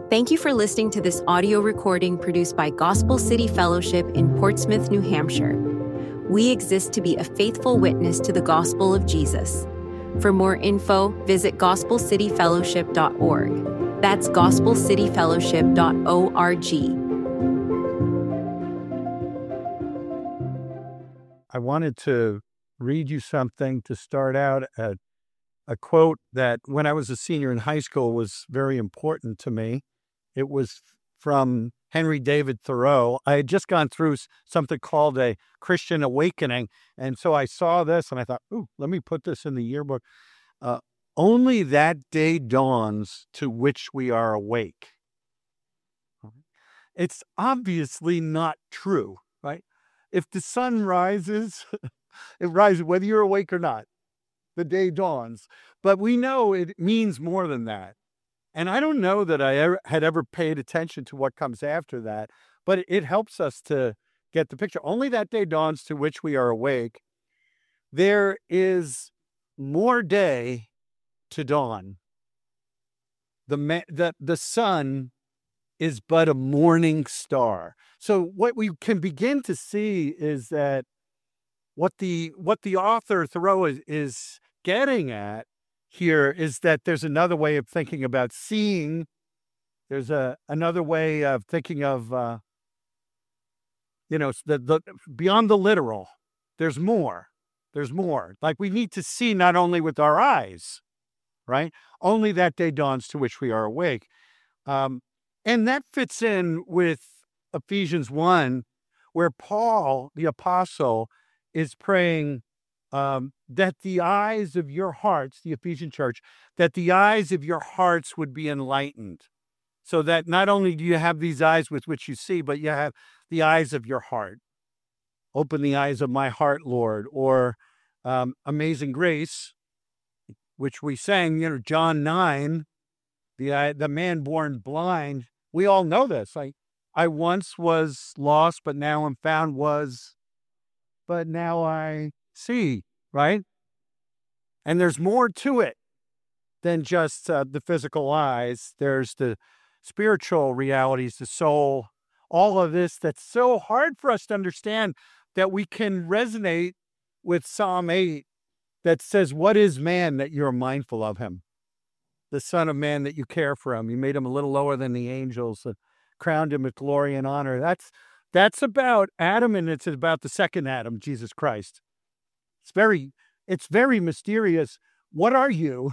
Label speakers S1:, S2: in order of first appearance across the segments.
S1: Thank you for listening to this audio recording produced by Gospel City Fellowship in Portsmouth, New Hampshire. We exist to be a faithful witness to the gospel of Jesus. For more info, visit gospelcityfellowship.org. That's gospelcityfellowship.org.
S2: I wanted to read you something to start out, a quote that when I was a senior in high school was very important to me. It was from Henry David Thoreau. I had just gone through something called a Christian awakening, and so I saw this and I thought, ooh, let me put this in the yearbook. Only that day dawns to which we are awake. It's obviously not true, right? If the sun rises, it rises whether you're awake or not. The day dawns. But we know it means more than that. And I don't know that I had ever paid attention to what comes after that, but it helps us to get the picture. Only that day dawns to which we are awake. There is more day to dawn. The sun is but a morning star. So what we can begin to see is that what the author Thoreau is getting at here is that there's another way of thinking about seeing. There's another way of thinking of, the beyond the literal. There's more. There's more. Like we need to see not only with our eyes, right? Only that day dawns to which we are awake. And that fits in with Ephesians 1, where Paul, the apostle, is praying that the eyes of your hearts, the Ephesian church, that the eyes of your hearts would be enlightened. So that not only do you have these eyes with which you see, but you have the eyes of your heart. Open the eyes of my heart, Lord. Or Amazing Grace, which we sang, John 9, the man born blind. We all know this. I once was lost, but now I'm found, but now I see, right? And there's more to it than just the physical eyes. There's the spiritual realities, the soul, all of this that's so hard for us to understand that we can resonate with Psalm 8 that says, what is man that you're mindful of him? The Son of Man that you care for him. You made him a little lower than the angels, crowned him with glory and honor. That's about Adam, and it's about the second Adam, Jesus Christ. It's very mysterious. What are you?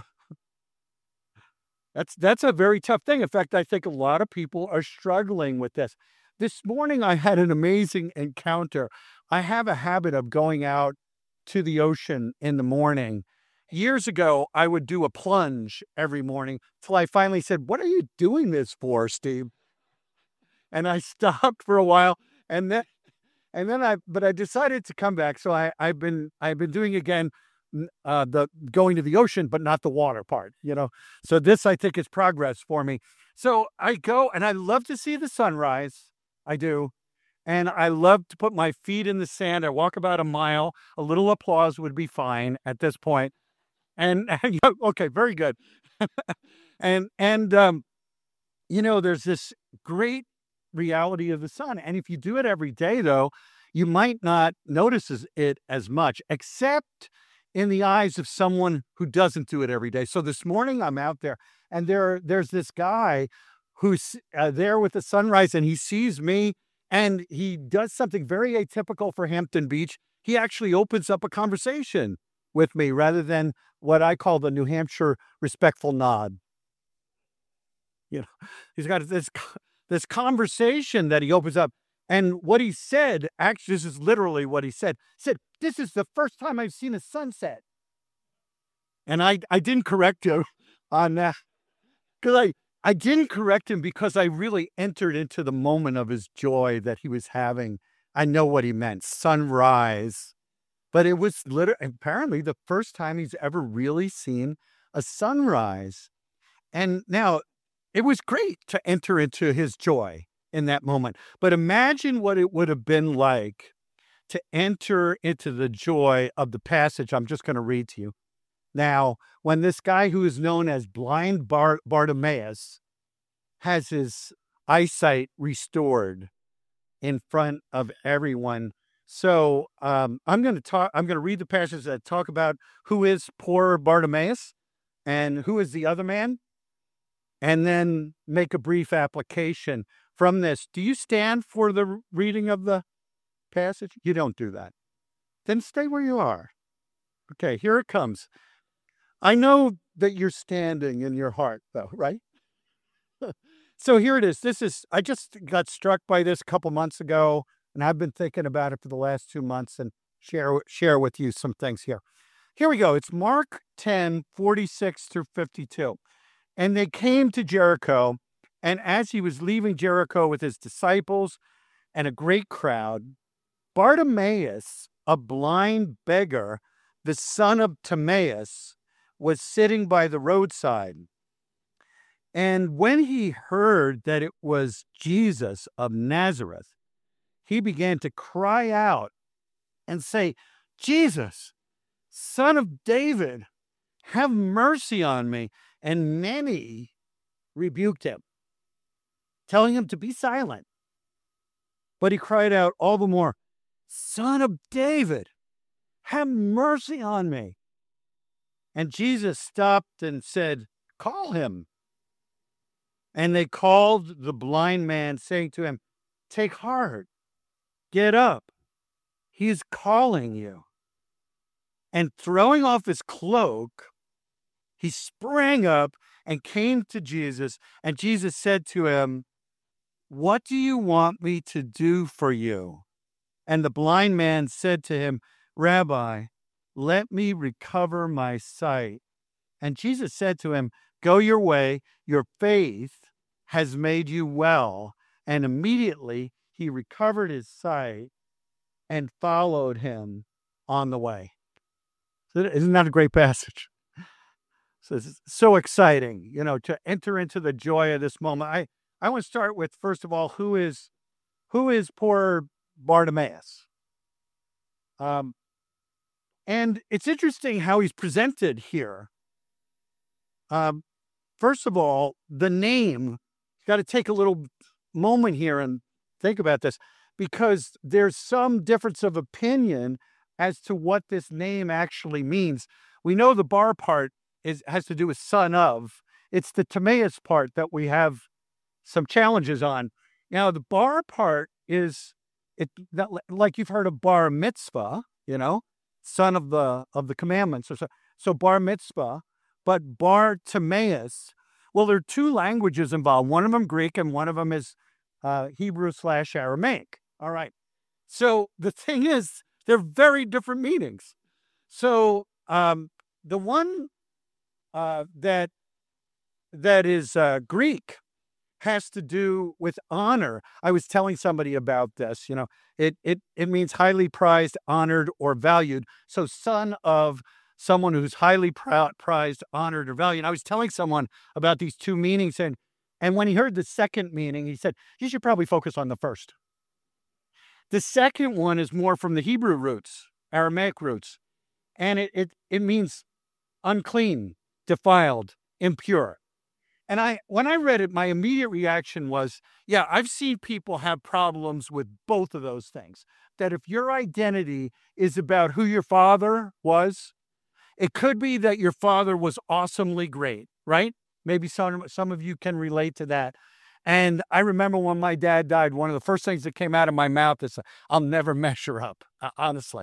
S2: That's a very tough thing. In fact, I think a lot of people are struggling with this. This morning, I had an amazing encounter. I have a habit of going out to the ocean in the morning. Years ago, I would do a plunge every morning till I finally said, what are you doing this for, Steve? And I stopped for a while, but I decided to come back. So I've been doing again, the going to the ocean, but not the water part, So this, I think, is progress for me. So I go and I love to see the sunrise. I do. And I love to put my feet in the sand. I walk about a mile. A little applause would be fine at this point. And okay, very good. and there's this great reality of the sun. And if you do it every day, though, you might not notice it as much, except in the eyes of someone who doesn't do it every day. So this morning I'm out there, and there's this guy who's there with the sunrise, and he sees me, and he does something very atypical for Hampton Beach. He actually opens up a conversation with me rather than what I call the New Hampshire respectful nod. He's got this conversation that he opens up. And what he said, actually, this is literally what he said. He said, this is the first time I've seen a sunset. And I didn't correct him on that. Because I didn't correct him because I really entered into the moment of his joy that he was having. I know what he meant, sunrise. But it was apparently the first time he's ever really seen a sunrise. And now, it was great to enter into his joy in that moment. But imagine what it would have been like to enter into the joy of the passage I'm just going to read to you. Now, when this guy who is known as blind Bartimaeus has his eyesight restored in front of everyone. So I'm going to read the passages that talk about who is poor Bartimaeus and who is the other man, and then make a brief application from this. Do you stand for the reading of the passage? You don't do that. Then stay where you are. Okay, here it comes. I know that you're standing in your heart, though, right? So here it is. I just got struck by this a couple months ago, and I've been thinking about it for the last 2 months and share with you some things here. Here we go. It's Mark 10, 46 through 52. And they came to Jericho, and as he was leaving Jericho with his disciples and a great crowd, Bartimaeus, a blind beggar, the son of Timaeus, was sitting by the roadside. And when he heard that it was Jesus of Nazareth, he began to cry out and say, Jesus, Son of David, have mercy on me. And many rebuked him, telling him to be silent. But he cried out all the more, Son of David, have mercy on me. And Jesus stopped and said, call him. And they called the blind man, saying to him, take heart, get up. He is calling you. And throwing off his cloak, he sprang up and came to Jesus. And Jesus said to him, what do you want me to do for you? And the blind man said to him, Rabbi, let me recover my sight. And Jesus said to him, go your way, your faith has made you well. And immediately he recovered his sight and followed him on the way. So isn't that a great passage? So it's so exciting, to enter into the joy of this moment. I want to start with, first of all, who is poor Bartimaeus? And it's interesting how he's presented here. First of all, the name, you got to take a little moment here and think about this, because there's some difference of opinion as to what this name actually means. We know the bar part has to do with son of. It's the Timaeus part that we have some challenges on. Now, the bar part is like you've heard of bar mitzvah, son of the commandments. So bar mitzvah, but bar Timaeus. Well, there are two languages involved. One of them Greek, and one of them is Hebrew/Aramaic. All right. So the thing is, they're very different meanings. So the one that is Greek has to do with honor. I was telling somebody about this. It means highly prized, honored, or valued. So son of someone who's highly prized, honored, or valued. And I was telling someone about these two meanings, and when he heard the second meaning, he said, you should probably focus on the first. The second one is more from the Hebrew roots, Aramaic roots, and it means unclean, defiled, impure. And when I read it, my immediate reaction was, yeah, I've seen people have problems with both of those things. That if your identity is about who your father was, it could be that your father was awesomely great, right? Maybe some of you can relate to that. And I remember when my dad died, one of the first things that came out of my mouth is, I'll never measure up, honestly.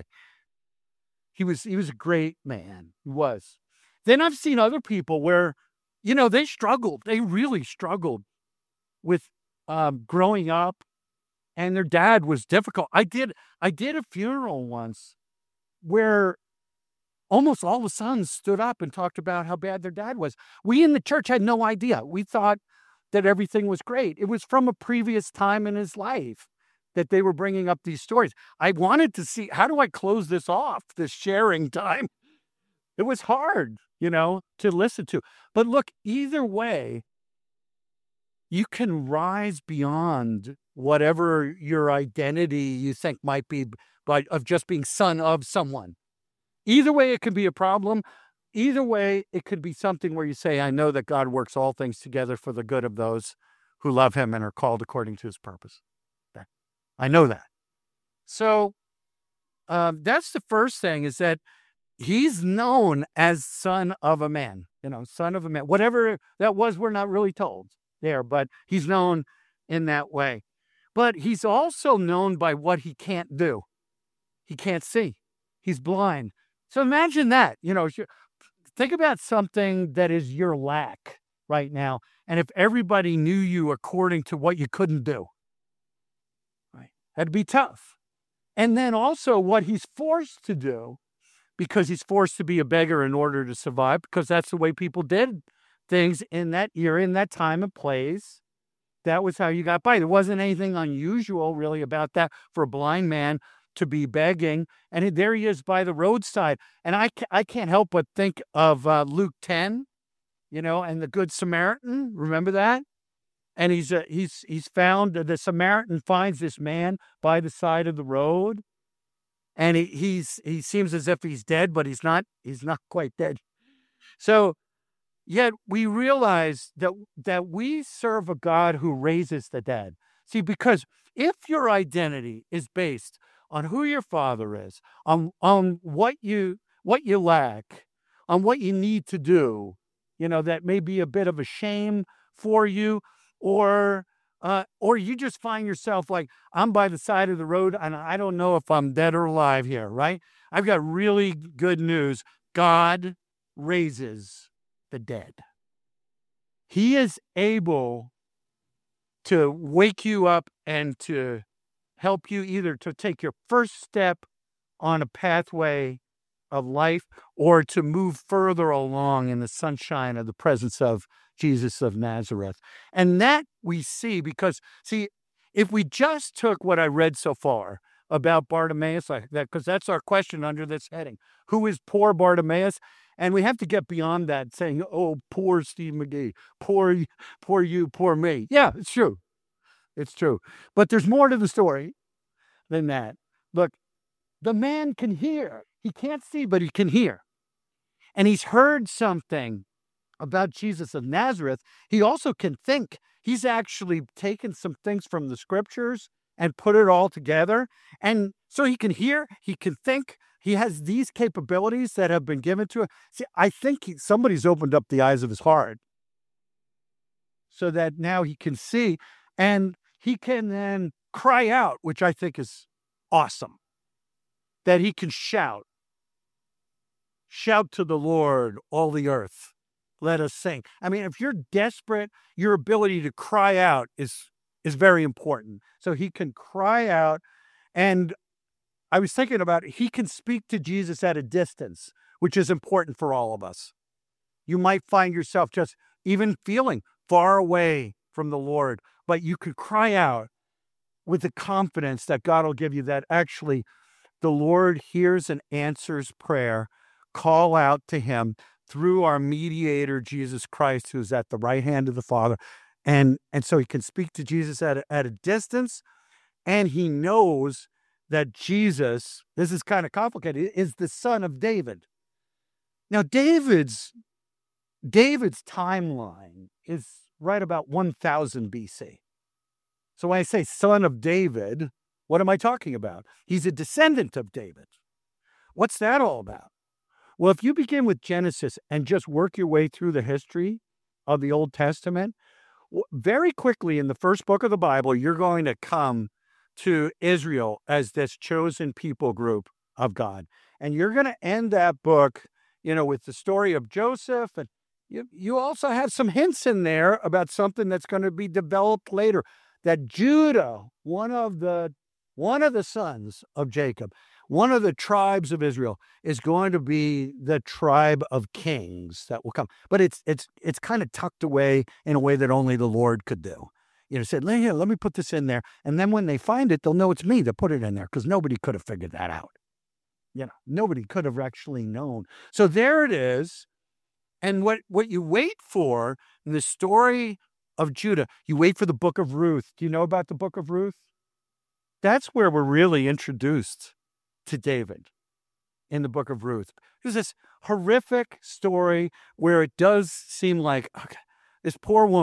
S2: He was a great man. He was. Then I've seen other people where, they struggled. They really struggled with growing up, and their dad was difficult. I did a funeral once where almost all the sons stood up and talked about how bad their dad was. We in the church had no idea. We thought that everything was great. It was from a previous time in his life that they were bringing up these stories. I wanted to see, how do I close this off, this sharing time? It was hard, to listen to. But look, either way, you can rise beyond whatever your identity you think might be of just being son of someone. Either way, it could be a problem. Either way, it could be something where you say, I know that God works all things together for the good of those who love him and are called according to his purpose. I know that. So that's the first thing, is that he's known as Son of a Man, Son of a Man. Whatever that was, we're not really told there, but he's known in that way. But he's also known by what he can't do. He can't see. He's blind. So imagine that, think about something that is your lack right now. And if everybody knew you according to what you couldn't do, right? That'd be tough. And then also what he's forced to do, because he's forced to be a beggar in order to survive, because that's the way people did things in that era, in that time and place. That was how you got by. There wasn't anything unusual really about that for a blind man to be begging. And there he is by the roadside. And I can't help but think of Luke 10, and the Good Samaritan. Remember that? And he's found, the Samaritan finds this man by the side of the road. And he seems as if he's dead, but he's not quite dead. So yet we realize that we serve a God who raises the dead. See, because if your identity is based on who your father is, on what you lack, on what you need to do, that may be a bit of a shame for you, or you just find yourself like, I'm by the side of the road and I don't know if I'm dead or alive here, right? I've got really good news. God raises the dead. He is able to wake you up and to help you either to take your first step on a pathway of life or to move further along in the sunshine of the presence of Jesus of Nazareth. And that we see because, if we just took what I read so far about Bartimaeus like that, because that's our question under this heading, who is poor Bartimaeus? And we have to get beyond that saying, oh, poor Steve McGee, poor you, poor me. Yeah, it's true. It's true. But there's more to the story than that. Look, the man can hear. He can't see, but he can hear. And he's heard something about Jesus of Nazareth. He also can think. He's actually taken some things from the scriptures and put it all together. And so he can hear, he can think. He has these capabilities that have been given to him. See, I think somebody's opened up the eyes of his heart so that now he can see and he can then cry out, which I think is awesome, that he can shout. Shout to the Lord, all the earth. Let us sing. I mean, if you're desperate, your ability to cry out is very important. So he can cry out. And I was thinking about it, he can speak to Jesus at a distance, which is important for all of us. You might find yourself just even feeling far away from the Lord, but you could cry out with the confidence that God will give you that actually the Lord hears and answers prayer. Call out to him through our mediator, Jesus Christ, who's at the right hand of the Father. And so he can speak to Jesus at a distance, and he knows that Jesus, this is kind of complicated, is the son of David. Now, David's timeline is right about 1000 BC. So when I say son of David, what am I talking about? He's a descendant of David. What's that all about? Well, if you begin with Genesis and just work your way through the history of the Old Testament, very quickly in the first book of the Bible, you're going to come to Israel as this chosen people group of God. And you're going to end that book, with the story of Joseph. And you also have some hints in there about something that's going to be developed later, that Judah, one of the sons of Jacob, one of the tribes of Israel, is going to be the tribe of kings that will come. But it's kind of tucked away in a way that only the Lord could do. Said, here, let me put this in there. And then when they find it, they'll know it's me that put it in there, because nobody could have figured that out. Nobody could have actually known. So there it is. And what you wait for in the story of Judah, you wait for the book of Ruth. Do you know about the book of Ruth? That's where we're really introduced to David in the book of Ruth. There's this horrific story where it does seem like, okay, this poor woman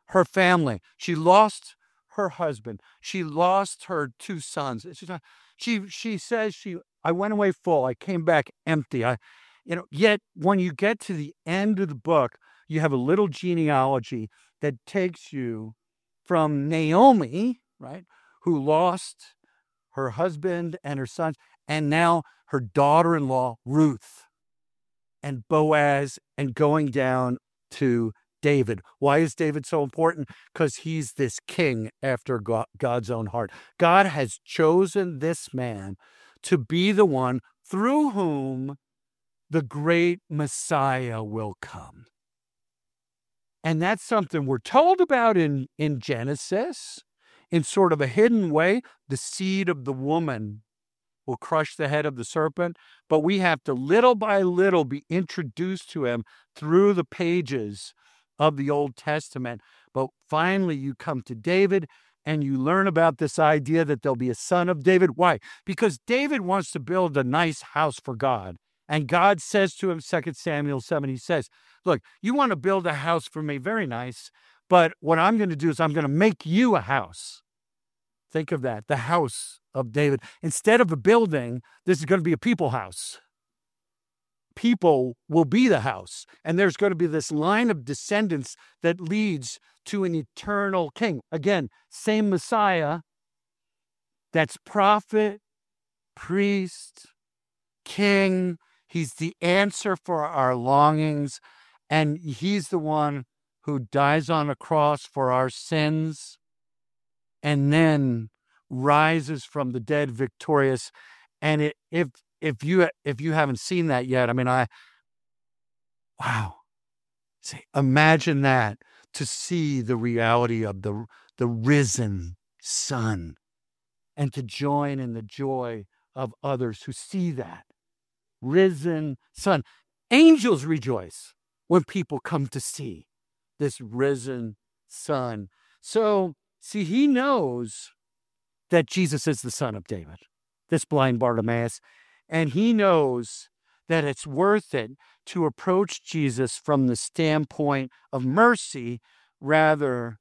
S2: her family. She lost her husband. She lost her 2 sons. She says, I went away full. I came back empty. Yet when you get to the end of the book, you have a little genealogy that takes you from Naomi, right, who lost her husband and her sons, and now her daughter-in-law, Ruth, and Boaz, and going down to David. Why is David so important? Because he's this king after God's own heart. God has chosen this man to be the one through whom the great Messiah will come. And that's something we're told about in Genesis in sort of a hidden way. The seed of the woman will crush the head of the serpent, but we have to little by little be introduced to him through the pages of the Old Testament. But finally you come to David and you learn about this idea that there'll be a son of David. Why? Because David wants to build a nice house for God. And God says to him, 2 Samuel 7, he says, look, you want to build a house for me, very nice, but what I'm going to do is I'm going to make you a house. Think of that, the house of David. Instead of a building, this is going to be a people house. People will be the house. And there's going to be this line of descendants that leads to an eternal king. Again, same Messiah. That's prophet, priest, king. He's the answer for our longings. And he's the one who dies on a cross for our sins and then rises from the dead victorious. And if you haven't seen that yet, imagine that, to see the reality of the risen Son and to join in the joy of others who see that risen Son. Angels rejoice when people come to see this risen Son. So, see, he knows that Jesus is the Son of David, this blind Bartimaeus, and he knows that it's worth it to approach Jesus from the standpoint of mercy rather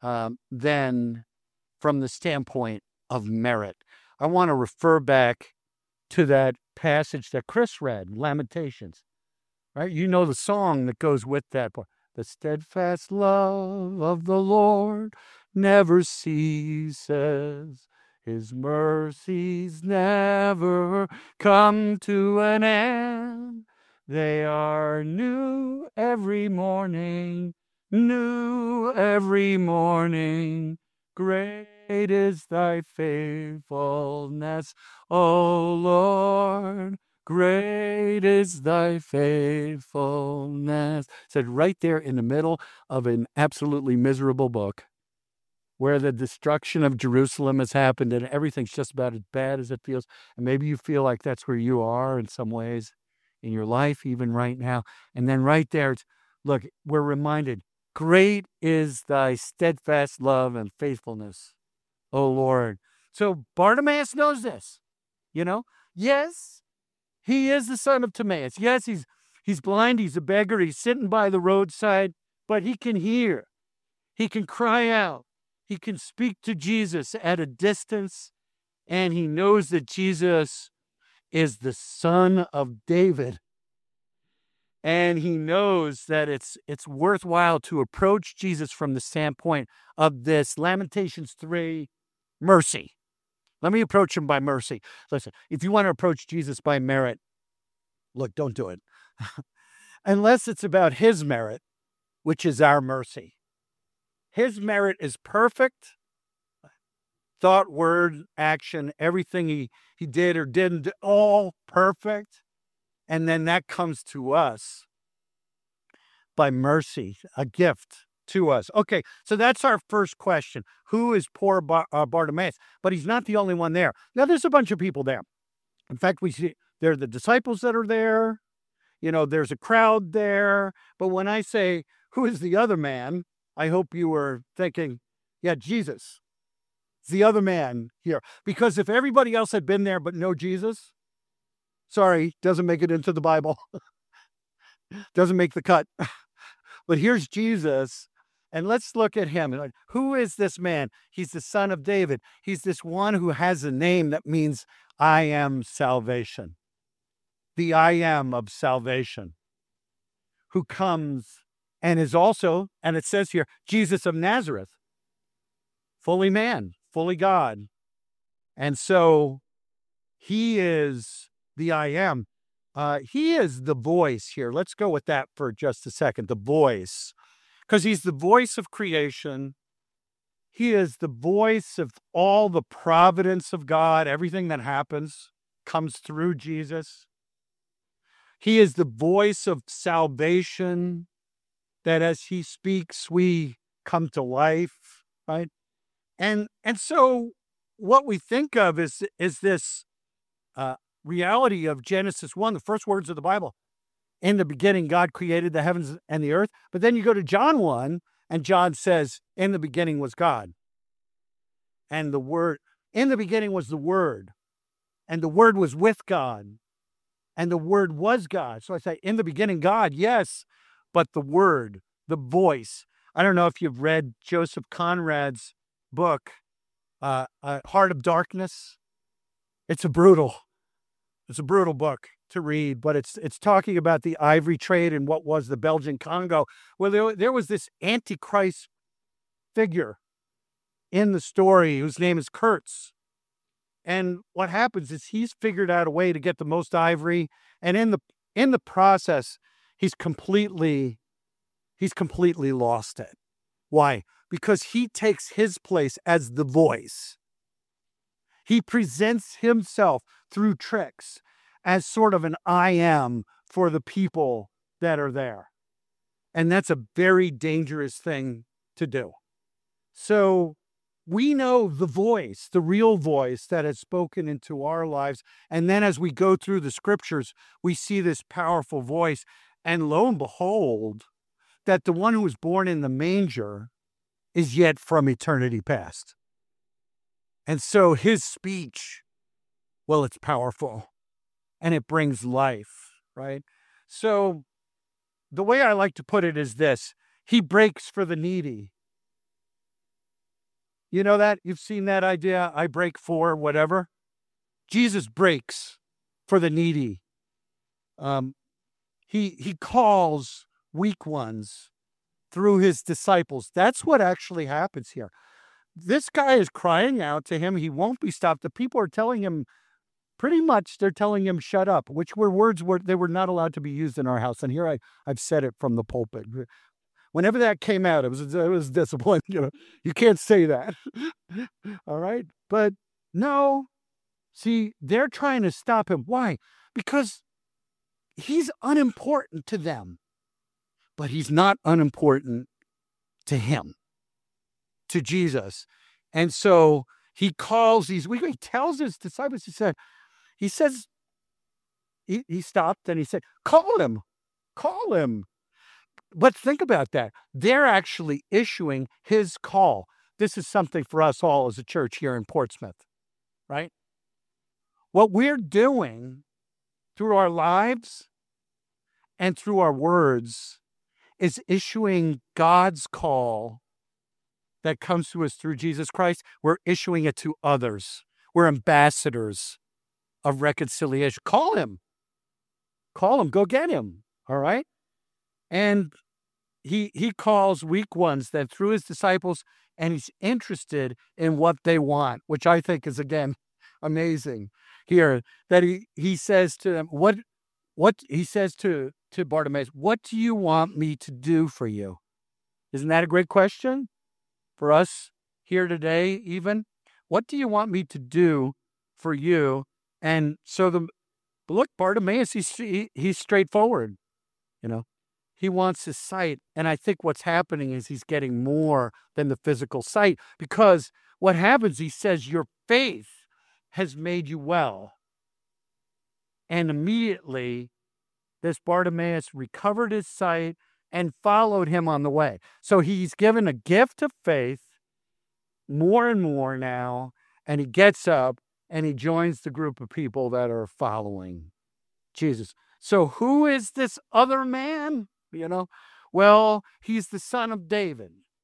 S2: than from the standpoint of merit. I want to refer back to that passage that Chris read, Lamentations, right? You know the song that goes with that part. The steadfast love of the Lord never ceases. His mercies never come to an end. They are new every morning, new every morning. Great is thy faithfulness, O Lord. Great is thy faithfulness. Said right there in the middle of an absolutely miserable book, where the destruction of Jerusalem has happened and everything's just about as bad as it feels. And maybe you feel like that's where you are in some ways in your life, even right now. And then right there, look, we're reminded, great is thy steadfast love and faithfulness, O Lord. So Bartimaeus knows this, Yes, he is the son of Timaeus. Yes, he's blind, he's a beggar, he's sitting by the roadside, but he can hear. He can cry out. He can speak to Jesus at a distance, and he knows that Jesus is the Son of David. And he knows that it's worthwhile to approach Jesus from the standpoint of this Lamentations 3, mercy. Let me approach him by mercy. Listen, if you want to approach Jesus by merit, look, don't do it. Unless it's about his merit, which is our mercy. His merit is perfect. Thought, word, action, everything he did or didn't, all perfect. And then that comes to us by mercy, a gift to us. Okay, so that's our first question. Who is poor Bartimaeus? But he's not the only one there. Now, there's a bunch of people there. In fact, we see there are the disciples that are there. There's a crowd there. But when I say, who is the other man? I hope you were thinking, yeah, Jesus. It's the other man here. Because if everybody else had been there but no Jesus, sorry, doesn't make it into the Bible. Doesn't make the cut. But here's Jesus, And let's look at him. Like, who is this man? He's the son of David. He's this one who has a name that means I am salvation. The I am of salvation, who comes and is also, and it says here, Jesus of Nazareth, fully man, fully God. And so he is the I am. He is the voice here. Let's go with that for just a second, the voice. Because he's the voice of creation. He is the voice of all the providence of God. Everything that happens comes through Jesus. He is the voice of salvation, that as he speaks, we come to life, right? And so what we think of is this reality of Genesis 1, the first words of the Bible. In the beginning, God created the heavens and the earth. But then you go to John 1, and John says, in the beginning was God. And the Word, in the beginning was the Word. And the Word was with God. And the Word was God. So I say, in the beginning, God, yes. But the Word, the voice. I don't know if you've read Joseph Conrad's book, Heart of Darkness. It's a brutal book to read, but it's talking about the ivory trade and what was the Belgian Congo. Well, there was this Antichrist figure in the story whose name is Kurtz. And what happens is he's figured out a way to get the most ivory, and in the process, he's completely lost it. Why? Because he takes his place as the voice. He presents himself through tricks as sort of an I am for the people that are there. And that's a very dangerous thing to do. So we know the voice, the real voice that has spoken into our lives. And then as we go through the scriptures, we see this powerful voice. And lo and behold, that the one who was born in the manger is yet from eternity past. And so his speech, well, it's powerful and it brings life, right? So the way I like to put it is this: he breaks for the needy. You know that? You've seen that idea, I break for whatever. Jesus breaks for the needy. He calls weak ones through his disciples. That's what actually happens here. This guy is crying out to him. He won't be stopped. The people are telling him, pretty much, they're telling him, shut up, which were words they were not allowed to be used in our house. And here I've said it from the pulpit. Whenever that came out, it was discipline. You can't say that. All right. But no, see, they're trying to stop him. Why? Because he's unimportant to them, but he's not unimportant to him, to Jesus. And so he calls these weak. He tells his disciples, he stopped and he said, call him. But think about that. They're actually issuing his call. This is something for us all as a church here in Portsmouth, right? What we're doing through our lives and through our words is issuing God's call that comes to us through Jesus Christ. We're issuing it to others. We're ambassadors of reconciliation. Call him. Go get him. All right? And he calls weak ones that through his disciples, and he's interested in what they want, which I think is, again, amazing here, that he says to them, what he says to Bartimaeus, what do you want me to do for you? Isn't that a great question for us here today even? What do you want me to do for you? And so look, Bartimaeus, he's straightforward, He wants his sight. And I think what's happening is he's getting more than the physical sight, because what happens, he says, your faith has made you well. And immediately, this Bartimaeus recovered his sight and followed him on the way. So he's given a gift of faith more and more now, and he gets up and he joins the group of people that are following Jesus. So who is this other man? Well, he's the son of David.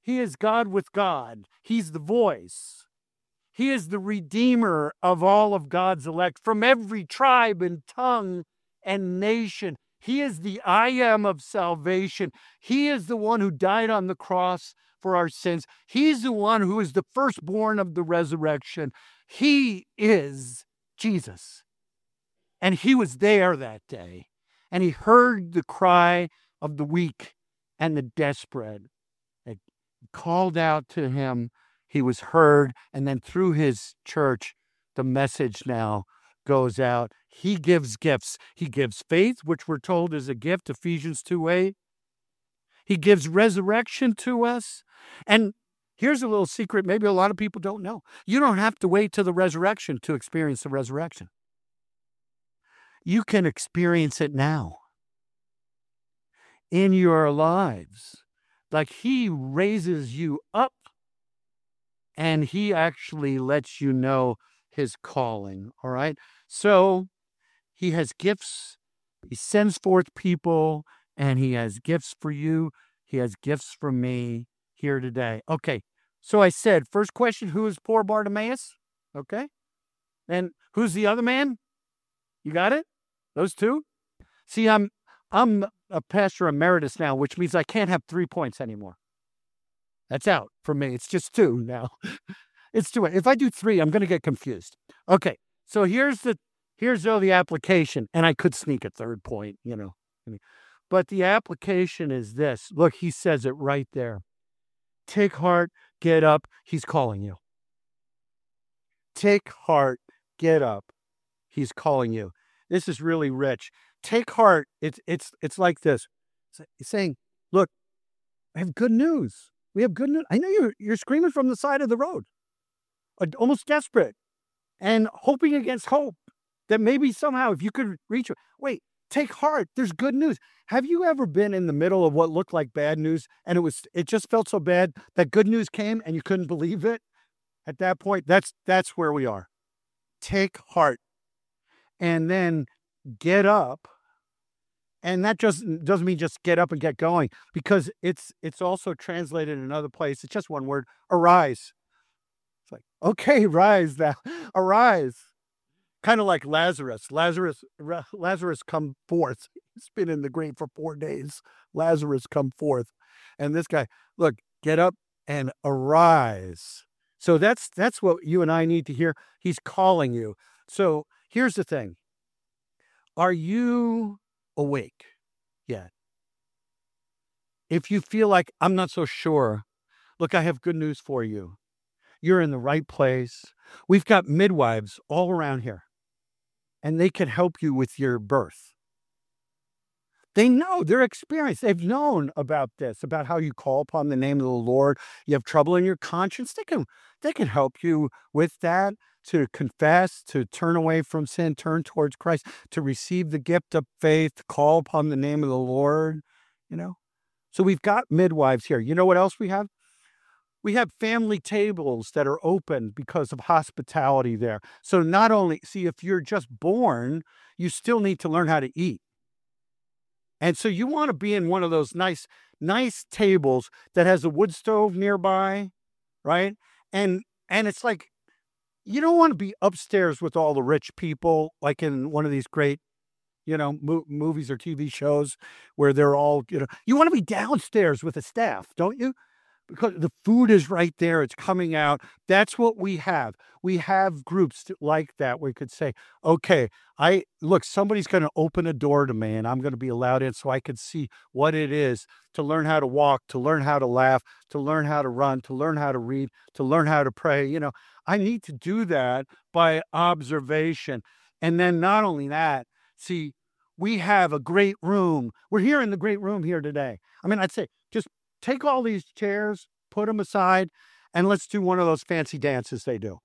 S2: He is God with God. He's the voice. He is the redeemer of all of God's elect from every tribe and tongue and nation. He is the I am of salvation. He is the one who died on the cross for our sins. He's the one who is the firstborn of the resurrection. He is Jesus. And he was there that day. And he heard the cry of the weak and the desperate. It called out to him. He was heard. And then through his church, the message now goes out. He gives gifts. He gives faith, which we're told is a gift, Ephesians 2:8. He gives resurrection to us. And here's a little secret maybe a lot of people don't know. You don't have to wait till the resurrection to experience the resurrection. You can experience it now in your lives. Like he raises you up and he actually lets you know his calling, all right? So he has gifts. He sends forth people, and he has gifts for you. He has gifts for me here today. Okay, so I said, first question, who is poor Bartimaeus? Okay. And who's the other man? You got it? Those two? See, I'm a pastor emeritus now, which means I can't have 3 points anymore. That's out for me. It's just 2 now. It's 2. If I do 3, I'm going to get confused. Okay, so here's the application, and I could sneak a 3rd point, But the application is this. Look, he says it right there. Take heart, get up. He's calling you. Take heart, get up. He's calling you. This is really rich. Take heart. It's like this. It's saying, look, I have good news. We have good news. I know you're screaming from the side of the road, almost desperate and hoping against hope that maybe somehow if you could reach it. Wait, take heart. There's good news. Have you ever been in the middle of what looked like bad news and it just felt so bad that good news came and you couldn't believe it? At that point, that's where we are. Take heart. And then get up. And that just doesn't mean just get up and get going, because it's also translated in another place. It's just one word, arise. It's like, okay, rise now, arise. Kind of like Lazarus. Lazarus come forth. He's been in the grave for 4 days. Lazarus come forth. And this guy, look, get up and arise. So that's what you and I need to hear. He's calling you. So here's the thing. Are you awake yet? If you feel like I'm not so sure, look, I have good news for you. You're in the right place. We've got midwives all around here, and they can help you with your birth. They know, they're experienced. They've known about this, about how you call upon the name of the Lord. You have trouble in your conscience. They can help you with that, to confess, to turn away from sin, turn towards Christ, to receive the gift of faith, to call upon the name of the Lord, So we've got midwives here. You know what else we have? We have family tables that are open because of hospitality there. So not only, if you're just born, you still need to learn how to eat. And so you want to be in one of those nice tables that has a wood stove nearby, right? And it's like, you don't want to be upstairs with all the rich people, like in one of these great, movies or TV shows where they're all, you want to be downstairs with the staff, don't you? Because the food is right there. It's coming out. That's what we have. We have groups like that where we could say, okay, somebody's going to open a door to me and I'm going to be allowed in so I can see what it is to learn how to walk, to learn how to laugh, to learn how to run, to learn how to read, to learn how to pray. I need to do that by observation. And then not only that, we have a great room. We're here in the great room here today. I mean, I'd say just take all these chairs, put them aside, and let's do one of those fancy dances they do.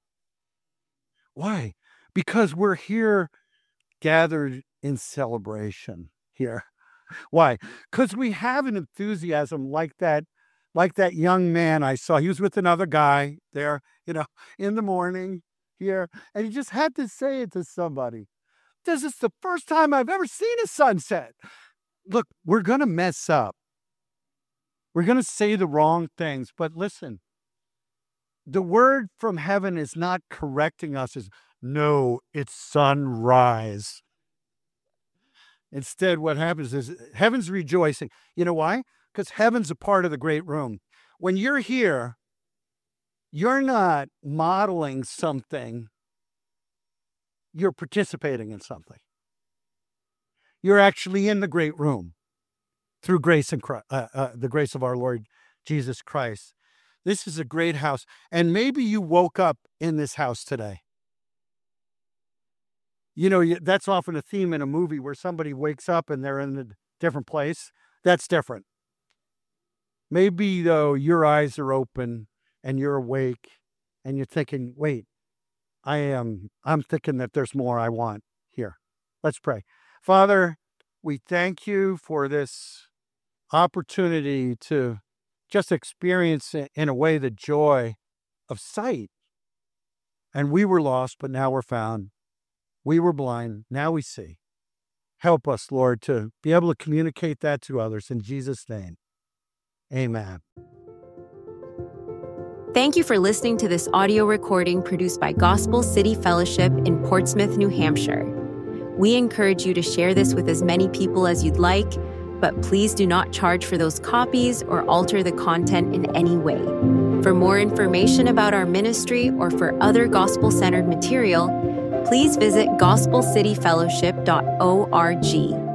S2: Why? Because we're here gathered in celebration here. Why? Because we have an enthusiasm like that young man I saw. He was with another guy there, in the morning here, and he just had to say it to somebody. This is the first time I've ever seen a sunset. Look, we're going to mess up. We're going to say the wrong things. But listen, the word from heaven is not correcting us as, no, it's sunrise. Instead, what happens is heaven's rejoicing. You know why? Because heaven's a part of the great room. When you're here, you're not modeling something. You're participating in something. You're actually in the great room through grace and the grace of our Lord Jesus Christ. This is a great house. And maybe you woke up in this house today. You know, that's often a theme in a movie where somebody wakes up and they're in a different place. That's different. Maybe, though, your eyes are open and you're awake and you're thinking, wait, I'm thinking that there's more I want here. Let's pray. Father, we thank you for this opportunity to just experience in a way the joy of sight. And we were lost, but now we're found. We were blind, now we see. Help us, Lord, to be able to communicate that to others. In Jesus' name, amen.
S1: Thank you for listening to this audio recording produced by Gospel City Fellowship in Portsmouth, New Hampshire. We encourage you to share this with as many people as you'd like, but please do not charge for those copies or alter the content in any way. For more information about our ministry or for other gospel-centered material, please visit gospelcityfellowship.org.